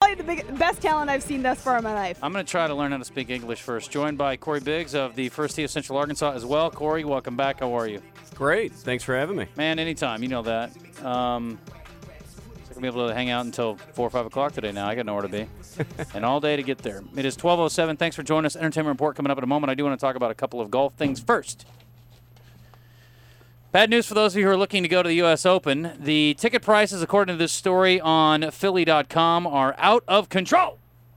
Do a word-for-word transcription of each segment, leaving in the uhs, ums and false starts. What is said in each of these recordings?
probably the big, best talent I've seen thus far in my life. I'm going to try to learn how to speak English first. Joined by Corey Biggs of the First Tee of Central Arkansas as well. Corey, welcome back. How are you? Great. Thanks for having me. Man, anytime. You know that. Um, I'm going to be able to hang out until four or five o'clock today now. I got nowhere to be. And all day to get there. It is twelve oh seven. Thanks for joining us. Entertainment Report coming up in a moment. I do want to talk about a couple of golf things first. Bad news for those of you who are looking to go to the U S Open. The ticket prices, according to this story on Philly dot com, are out of control.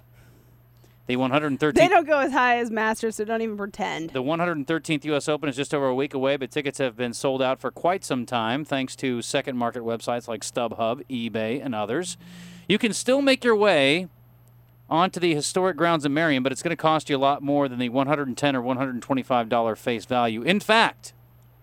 The one hundred thirteenth They don't go as high as Masters, so don't even pretend. The one hundred thirteenth U S Open is just over a week away, but tickets have been sold out for quite some time, thanks to second market websites like StubHub, eBay, and others. You can still make your way onto the historic grounds of Marion, but it's going to cost you a lot more than the one hundred ten dollars or one hundred twenty-five dollars face value. In fact,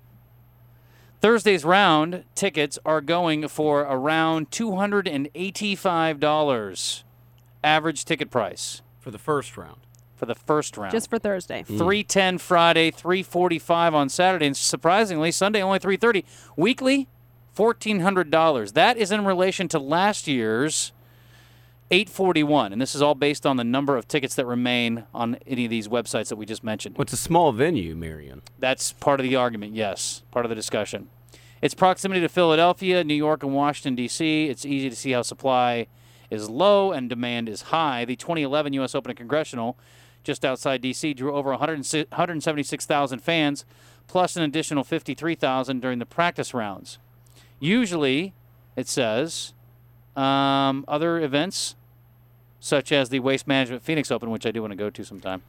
Thursday's round tickets are going for around two hundred eighty-five dollars average ticket price. For the first round. For the first round. Just for Thursday. Mm. three ten Friday, three forty-five on Saturday, and surprisingly, Sunday only three thirty. Weekly, fourteen hundred dollars. That is in relation to last year's eight forty-one, and this is all based on the number of tickets that remain on any of these websites that we just mentioned. What's a small venue, Marion? That's part of the argument, yes, part of the discussion. Its proximity to Philadelphia, New York, and Washington, D C, it's easy to see how supply is low and demand is high. The twenty eleven U S Open and Congressional, just outside D C, drew over one hundred seventy-six thousand fans, plus an additional fifty-three thousand during the practice rounds. Usually, it says, um, other events, such as the Waste Management Phoenix Open, which I do want to go to sometime,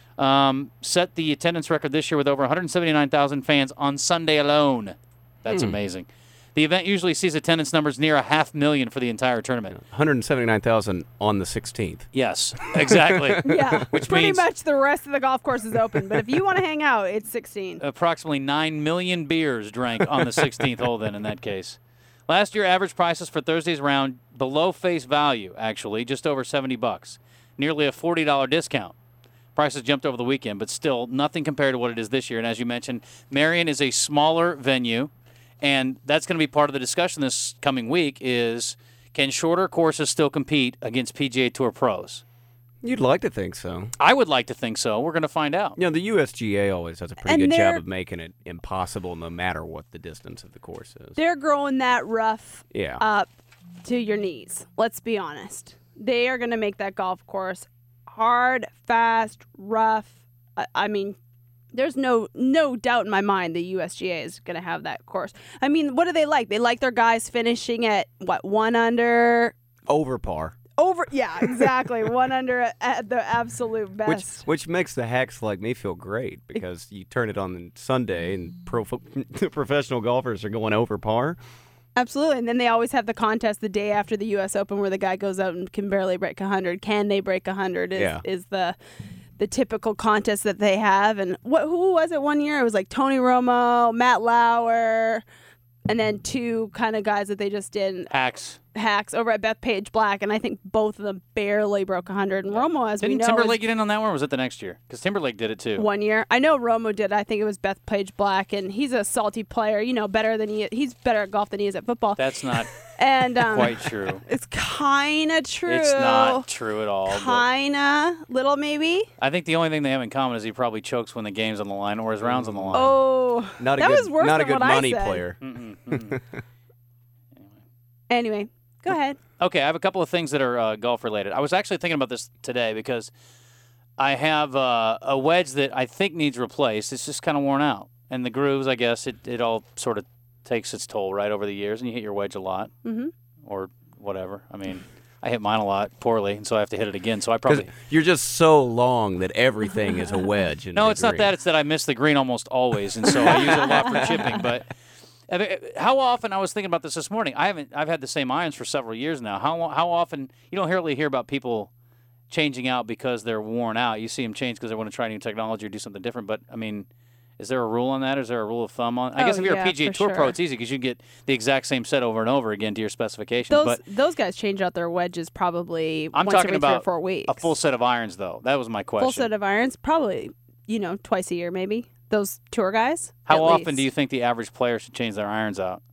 um, set the attendance record this year with over one hundred seventy-nine thousand fans on Sunday alone. That's mm. amazing. The event usually sees attendance numbers near a half million for the entire tournament. one hundred seventy-nine thousand on the sixteenth. Yes, exactly. Yeah, which pretty means much the rest of the golf course is open. But if you want to hang out, it's sixteen. Approximately nine million beers drank on the sixteenth hole then in that case. Last year, average prices for Thursday's round below face value, actually, just over seventy bucks. Nearly a forty dollars discount. Prices jumped over the weekend, but still nothing compared to what it is this year. And as you mentioned, Marion is a smaller venue. And that's going to be part of the discussion this coming week is, can shorter courses still compete against P G A Tour pros? You'd like to think so. I would like to think so. We're going to find out. You know, the U S G A always does a pretty And good they're- job of making it impossible no matter what the distance of the course is. They're growing that rough Yeah. up to your knees. Let's be honest. They are going to make that golf course hard, fast, rough. I, I mean, there's no no doubt in my mind the U S G A is going to have that course. I mean, what do they like? They like their guys finishing at, what, one under? Over par. Over, yeah, exactly. One under at the absolute Which best. which makes the hacks like me feel great because you turn it on Sunday and pro, professional golfers are going over par. Absolutely. And then they always have the contest the day after the U S Open where the guy goes out and can barely break one hundred. Can they break one hundred is, Yeah. is the the typical contest that they have. And what who was it one year? It was like Tony Romo, Matt Lauer, and then two kind of guys that they just did. Hacks. Hacks over at Bethpage Black, and I think both of them barely broke one hundred. And Romo, as Didn't we know, Timberlake is get in on that one, or was it the next year? Because Timberlake did it too. one year. I know Romo did. I think it was Bethpage Black, and he's a salty player. You know, better than he he's better at golf than he is at football. That's not and um, quite true. It's kind of true. It's not true at all. but Kind of little maybe. I think the only thing they have in common is he probably chokes when the game's on the line or his round's on the line. Oh, Not a that good, was worse not than a good what I money said. player. Mm-mm, mm-mm. Anyway, go ahead. Okay, I have a couple of things that are uh, golf related. I was actually thinking about this today because I have uh, a wedge that I think needs replaced. It's just kind of worn out. And the grooves, I guess, it, it all sort of takes its toll right over the years, and you hit your wedge a lot Mm-hmm. or whatever. I mean, I hit mine a lot poorly, and so I have to hit it again. So I 'Cause probably you're just so long that everything is a wedge. in no, the it's not green. that. It's that I miss the green almost always, and so I use it a lot for chipping. But I mean, how often? I was thinking about this this morning. I haven't. I've had the same irons for several years now. How how often? You don't really hear about people changing out because they're worn out. You see them change because they want to try new technology or do something different. But I mean, is there a rule on that? Is there a rule of thumb on? I Oh, guess if you're yeah, a P G A for Tour pro, sure. it's easy because you get the exact same set over and over again to your specifications. Those but those guys change out their wedges probably I'm once talking every three about or four weeks. a full set of irons, though. That was my question. Full set of irons, probably you know twice a year maybe. Those tour guys. How at often least. do you think the average player should change their irons out?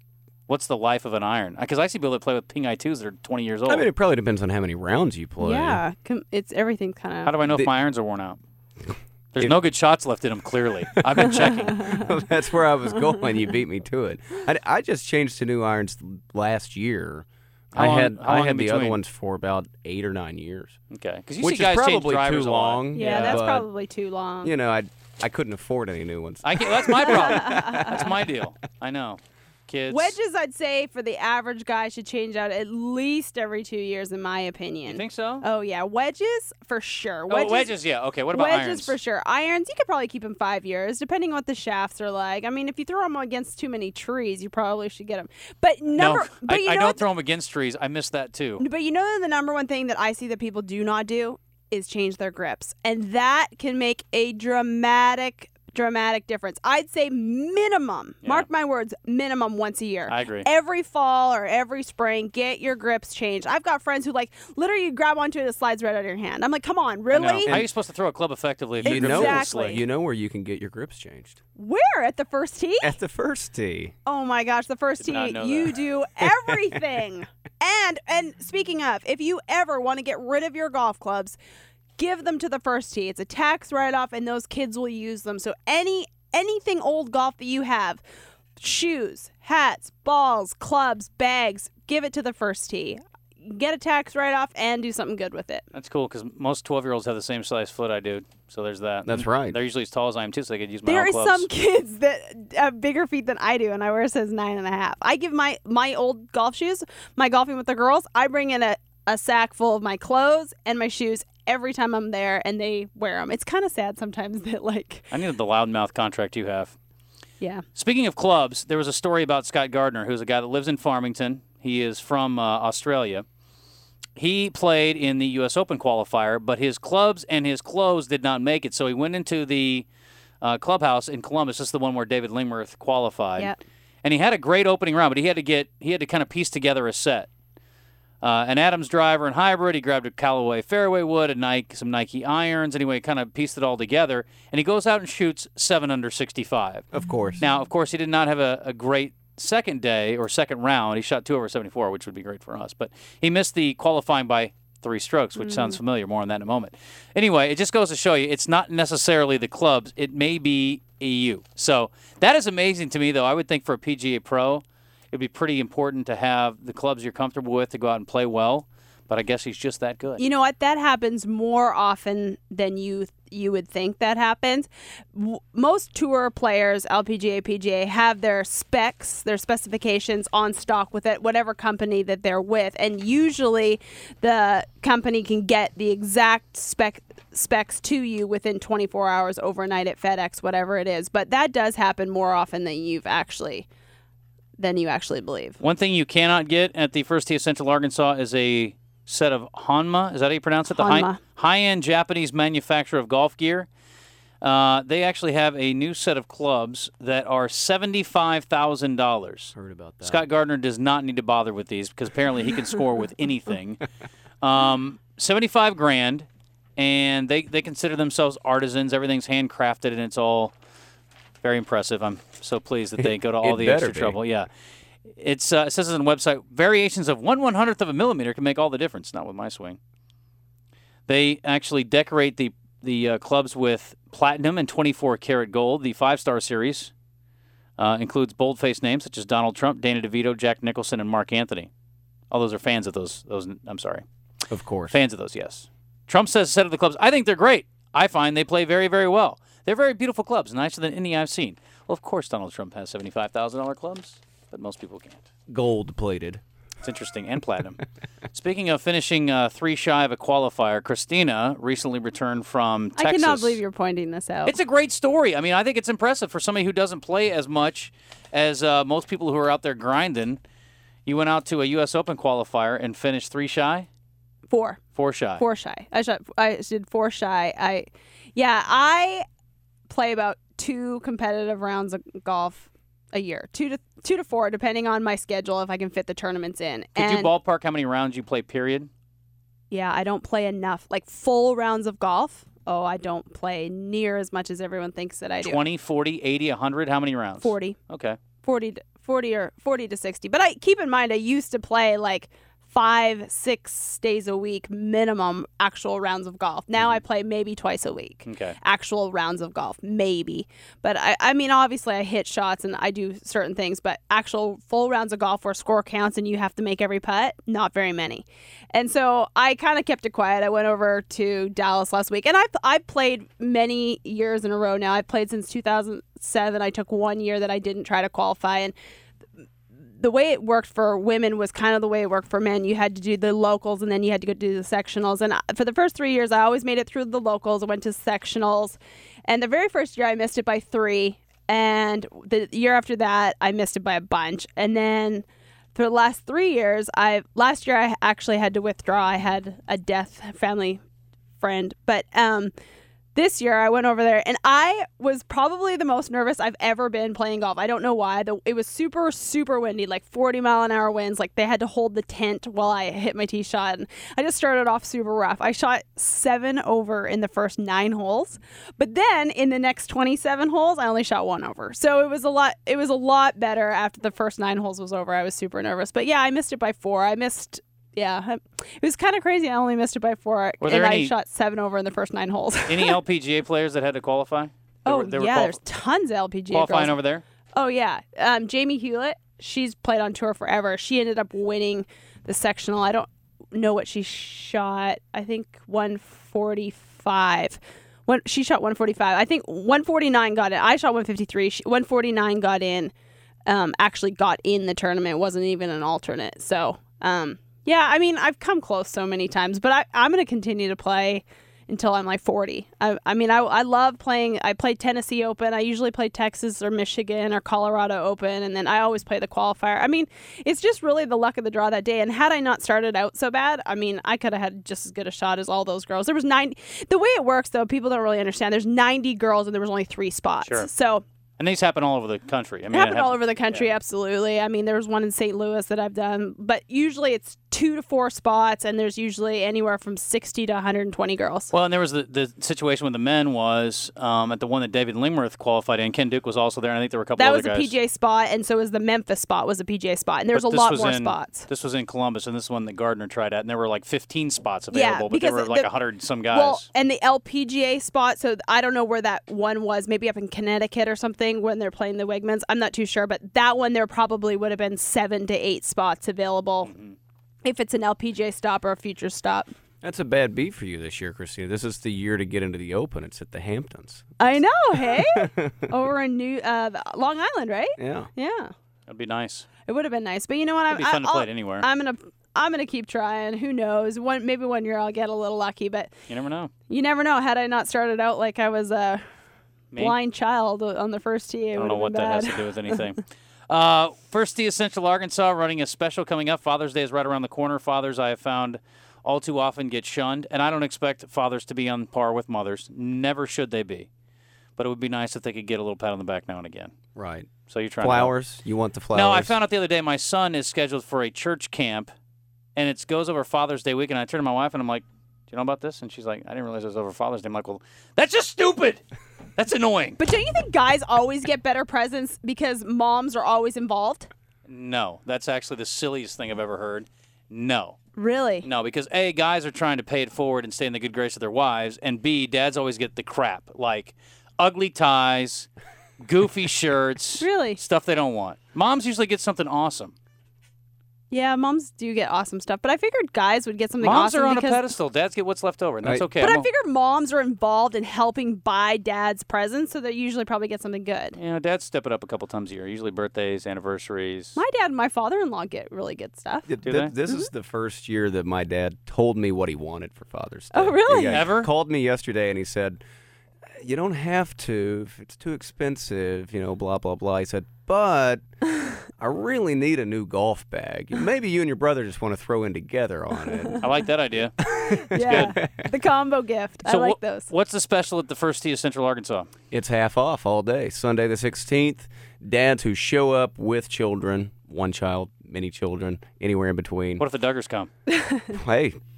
What's the life of an iron? Because I see people that play with Ping I twos that are twenty years old. I mean, it probably depends on how many rounds you play. Yeah, com- it's everything's kind of. How do I know The- if my irons are worn out? There's If- no good shots left in them, clearly. I've been checking. That's where I was going. You beat me to it. I, I just changed to new irons last year. How I long- had how I long had in the other between? ones for about eight or nine years, Okay. Because you which see guys is change probably drivers too a lot. Yeah, long. Yeah. that's but, probably too long. You know, I I couldn't afford any new ones. I can't, that's my problem. That's my deal. I know. Kids. Wedges, I'd say for the average guy should change out at least every two years, in my opinion. You think so? Oh yeah, wedges for sure. oh, wedges, yeah. Okay, what about wedges irons? for sure. Irons, you could probably keep them five years, depending on what the shafts are like. I mean, if you throw them against too many trees, you probably should get them. But number, no, but I, you I know don't what throw them against trees. I miss that too. But you know the number one thing that I see that people do not do is change their grips. And that can make a dramatic, dramatic difference. I'd say minimum, Yeah. mark my words, minimum once a year. I agree. Every fall or every spring, get your grips changed. I've got friends who like literally you grab onto it, it slides right out of your hand. I'm like, come on, I know. really? How are you supposed to throw a club effectively if your You grips know, are Exactly. slick? you know where you can get your grips changed Where? At the first tee? at the first tee. Oh my gosh, the first Did not tee, know you that. do everything. and and speaking of, if you ever want to get rid of your golf clubs, give them to the first tee. It's a tax write-off and those kids will use them. So any anything old golf that you have, shoes, hats, balls, clubs, bags, give it to the first tee. Get a tax write-off and do something good with it. That's cool because most twelve-year-olds have the same size foot I do. So there's that. That's right. They're usually as tall as I am too, so they could use my There own are clubs. some kids that have bigger feet than I do, and I wear says nine and a half. I give my my old golf shoes, my golfing with the girls. I bring in a, a sack full of my clothes and my shoes every time I'm there, and they wear them. It's kind of sad sometimes that like, I needed the loudmouth contract you have. yeah. Speaking of clubs, there was a story about Scott Gardner, who's a guy that lives in Farmington. He is from uh, Australia. He played in the U S Open qualifier, but his clubs and his clothes did not make it. So he went into the uh, clubhouse in Columbus. This is the one where David Lingmerth qualified. Yep. And he had a great opening round, but he had to get he had to kind of piece together a set. Uh, an Adams driver and hybrid. He grabbed a Callaway fairway wood, a Nike, some Nike irons. Anyway, kind of pieced it all together. And he goes out and shoots seven under sixty-five. Of course. Now, of course, he did not have a, a great second day or second round. He shot two over seventy-four, which would be great for us. But he missed the qualifying by three strokes, which sounds familiar. More on that in a moment. Anyway, it just goes to show you it's not necessarily the clubs. It may be E U. So that is amazing to me, though. I would think for a P G A Pro, it would be pretty important to have the clubs you're comfortable with to go out and play well. But I guess he's just that good. You know what? That happens more often than you you would think that happens. W- most tour players, L P G A, P G A, have their specs, their specifications on stock with it, whatever company that they're with, and usually the company can get the exact spec specs to you within twenty-four hours, overnight at FedEx, whatever it is. But that does happen more often than you've actually than you actually believe. One thing you cannot get at the First Tee of Central Arkansas is a set of Honma. Is that how you pronounce it? The high, Honma. high-end Japanese manufacturer of golf gear. Uh, they actually have a new set of clubs that are seventy-five thousand dollars. Heard about that. Scott Gardner does not need to bother with these because apparently he can score with anything. Um, seventy-five grand, and they, they consider themselves artisans. Everything's handcrafted, and it's all very impressive. I'm so pleased that they go to all It the better extra be. trouble. Yeah. It's uh, it says on the website, variations of one one hundredth of a millimeter can make all the difference. Not with my swing. They actually decorate the the uh, clubs with platinum and twenty-four karat gold. The five-star series uh, includes bold-faced names such as Donald Trump, Dana DeVito, Jack Nicholson, and Mark Anthony. All those are fans of those. Those I'm sorry, Of course. fans of those. Yes. Trump says a set of the clubs. I think they're great. I find they play very, very well. They're very beautiful clubs, nicer than any I've seen. Well, of course, Donald Trump has seventy-five thousand dollar clubs, but most people can't. Gold plated. It's interesting, and platinum. Speaking of finishing uh, three shy of a qualifier, Christina recently returned from Texas. I cannot believe you're pointing this out. It's a great story. I mean, I think it's impressive for somebody who doesn't play as much as uh, most people who are out there grinding. You went out to a U S Open qualifier and finished three shy? Four. Four shy. Four shy. I shot. I did four shy. I, yeah, I play about two competitive rounds of golf a year, two to two to four, depending on my schedule if I can fit the tournaments in. Could and you ballpark how many rounds you play, period? yeah, I don't play enough, like full rounds of golf. Oh, I don't play near as much as everyone thinks that I do. twenty, forty, eighty, one hundred? How many rounds? forty. Okay. forty, to, forty or forty to sixty. But I keep in mind I used to play like five, six days a week minimum actual rounds of golf. Now I play maybe twice a week. Okay. Actual rounds of golf, maybe. But I, I mean, obviously I hit shots and I do certain things, but actual full rounds of golf where score counts and you have to make every putt, not very many. And so I kind of kept it quiet. I went over to Dallas last week, and I've, I've played many years in a row now. I've played since two thousand seven. I took one year that I didn't try to qualify, and the way it worked for women was kind of the way it worked for men. You had to do the locals and then you had to go do the sectionals. And for the first three years, I always made it through the locals. I went to sectionals. And the very first year, I missed it by three. And the year after that, I missed it by a bunch. And then for the last three years, I last year, I actually had to withdraw. I had a death family friend. But um this year, I went over there, and I was probably the most nervous I've ever been playing golf. I don't know why. The, it was super, super windy, like forty mile an hour winds. Like, they had to hold the tent while I hit my tee shot. And I just started off super rough. I shot seven over in the first nine holes. But then, in the next twenty-seven holes, I only shot one over. So it was a lot, it was a lot better after the first nine holes was over. I was super nervous. But yeah, I missed it by four. I missed... Yeah, it was kind of crazy. I only missed it by four, Were and there I any- shot seven over in the first nine holes. Any L P G A players that had to qualify? They oh, were- they were yeah, qual- there's tons of L P G A qualifying girls. over there? Oh, yeah. Um, Jamie Hewlett, she's played on tour forever. She ended up winning the sectional. I don't know what she shot. I think one forty-five. One, she shot one forty-five. I think one forty-nine got in. I shot one fifty-three. She, one forty-nine got in, um, actually got in the tournament. It wasn't even an alternate. So, um, yeah, I mean, I've come close so many times, but I, I'm going to continue to play until I'm like forty. I, I mean, I, I love playing. I play Tennessee Open. I usually play Texas or Michigan or Colorado Open, and then I always play the qualifier. I mean, it's just really the luck of the draw that day. And had I not started out so bad, I mean, I could have had just as good a shot as all those girls. There was ninety. The way it works, though, people don't really understand. There's ninety girls, and there was only three spots. Sure. So And these happen all over the country. I it mean, happened it all happened- over the country, yeah. absolutely. I mean, there was one in Saint Louis that I've done, but usually it's two to four spots, and there's usually anywhere from sixty to one hundred twenty girls. Well, and there was the, the situation with the men was um, at the one that David Lingworth qualified in. Ken Duke was also there, and I think there were a couple That other was a guys. P G A spot, and so was the Memphis spot was a P G A spot, and there's But a this lot was more in, spots. This was in Columbus, and this is one that Gardner tried at, and there were like fifteen spots available, but there because were like the- one hundred some guys. Well, and the L P G A spot, so I don't know where that one was, maybe up in Connecticut or something when they're playing the Wegmans. I'm not too sure, but that one there probably would have been seven to eight spots available Mm-hmm. if it's an L P G A stop or a future stop. That's a bad beat for you this year, Christina. This is the year to get into the Open. It's at the Hamptons. I know, hey? Over in New uh, Long Island, right? Yeah. Yeah. That'd be nice. It would have been nice, but you know what? It'd be I'm, fun to I'll- play it anywhere. I'm gonna, I'm gonna keep trying. Who knows? One, maybe one year I'll get a little lucky, but You never know. you never know. Had I not started out like I was a Me? blind child on the first tee, it I don't would know have what been that bad. has to do with anything. uh, First Tee Essential Arkansas running a special coming up. Father's Day is right around the corner. Fathers, I have found, all too often get shunned, and I don't expect fathers to be on par with mothers. Never should they be. But it would be nice if they could get a little pat on the back now and again. Right. So you're trying to help. Flowers. You want the flowers? No, I found out the other day my son is scheduled for a church camp, and it goes over Father's Day weekend. I turned to my wife, and I'm like, do you know about this? And she's like, I didn't realize it was over Father's Day. I'm like, well, that's just stupid. That's annoying. But don't you think guys always get better presents because moms are always involved? No, that's actually the silliest thing I've ever heard. No. Really? No, because A, guys are trying to pay it forward and stay in the good grace of their wives, and B, dads always get the crap, like ugly ties, goofy shirts, Really? stuff they don't want. Moms usually get something awesome. Yeah, moms do get awesome stuff, but I figured guys would get something Moms awesome are on because. a pedestal. Dads get what's left over, and that's Right. okay. But I'm I a- figure moms are involved in helping buy dad's presents, so they usually probably get something good. You know, dads step it up a couple times a year, usually birthdays, anniversaries. My dad and my father-in-law get really good stuff. Th- Do th- they? This is the first year that my dad told me what he wanted for Father's Day. Oh, really? Yeah, he Ever? called me yesterday and he said, you don't have to if it's too expensive, you know, blah, blah, blah. He said, but I really need a new golf bag. Maybe you and your brother just want to throw in together on it. I like that idea. Yeah, the combo gift. I So like wh- those. What's the special at the First Tee of Central Arkansas? It's half off all day. Sunday the sixteenth. Dads who show up with children, one child, many children, anywhere in between. What if the Duggars come? Hey,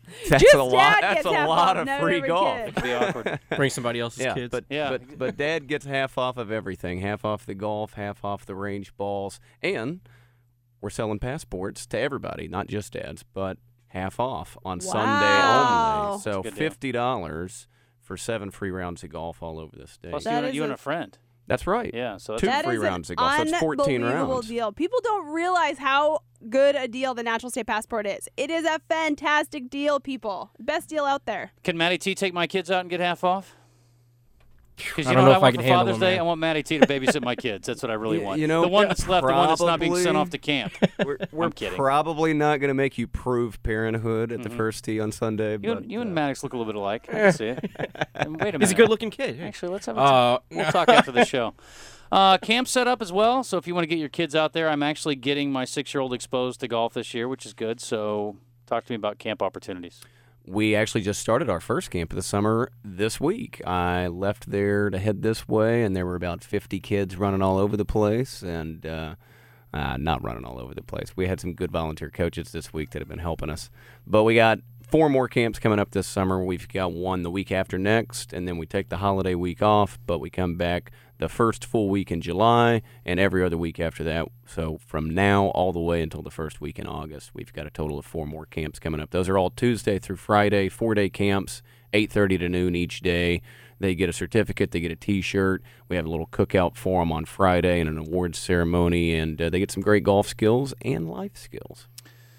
That's Just a lot. Dad That's gets a half lot off, of not free every golf. kid. It'd be awkward. Bring somebody else's Yeah, kids. but Yeah. but but Dad gets half off of everything. Half off the golf, half off the range balls, and we're selling passports to everybody, not just Dads, but half off on Wow. Sunday only. So That's a good deal. fifty dollars for seven free rounds of golf all over the state. Plus, That you, and, is you and a- a friend. That's right. Yeah, so that's Two That free is rounds an of golf. So it's fourteen unbelievable rounds. deal. People don't realize how good a deal the Natural State Passport is. It is a fantastic deal, people. Best deal out there. Can Matty T take my kids out and get half off? Because I you don't know know what I if I want can for handle Father's them, Day? man. I want Matty T to babysit my kids. That's what I really Y- want. you know, the one that's left, the one that's not being sent probably- off to camp. We're, we're kidding. probably not going to make you prove parenthood at the Mhm. first tee on Sunday. You, but, and, you and uh, Maddox look a little bit alike. I can see it. And wait a minute. He's a good-looking kid. Hey. Actually, let's have a Uh, we'll talk after the show. Uh, camp set up as well, so if you want to get your kids out there, I'm actually getting my six-year-old exposed to golf this year, which is good. So talk to me about camp opportunities. We actually just started our first camp of the summer this week. I left there to head this way, and there were about fifty kids running all over the place, and uh, uh, not running all over the place. We had some good volunteer coaches this week that have been helping us. But we got four more camps coming up this summer. We've got one the week after next, and then we take the holiday week off, but we come back the first full week in July and every other week after that. So from now all the way until the first week in August, we've got a total of four more camps coming up. Those are all Tuesday through Friday, four-day camps, eight thirty to noon each day. They get a certificate, they get a T-shirt. We have a little cookout for them on Friday and an awards ceremony, and uh, they get some great golf skills and life skills.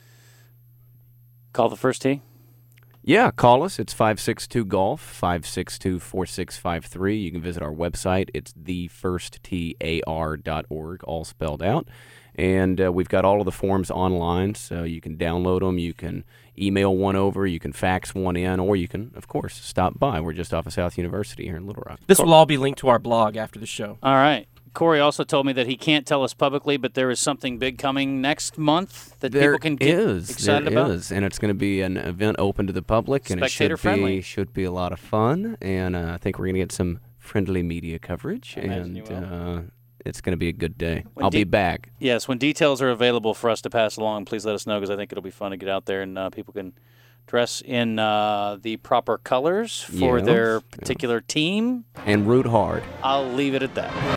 Call the first tee. Yeah, call us. It's five six two golf, five six two, four six five three. You can visit our website. It's the first tar dot org, all spelled out. And uh, we've got all of the forms online, so you can download them. You can email one over. You can fax one in, or you can, of course, stop by. We're just off of South University here in Little Rock. This will all be linked to our blog after the show. All right. Corey also told me that he can't tell us publicly, but there is something big coming next month that There people can get is, excited there about. is, and it's going to be an event open to the public, and it should Spectator-friendly. be should be a lot of fun. And uh, I think we're going to get some friendly media coverage, I imagine you and will. uh, it's going to be a good day. When I'll de- be back. Yes, when details are available for us to pass along, please let us know because I think it'll be fun to get out there and uh, people can dress in uh, the proper colors for Yes, their yeah. particular team. And root hard. I'll leave it at that.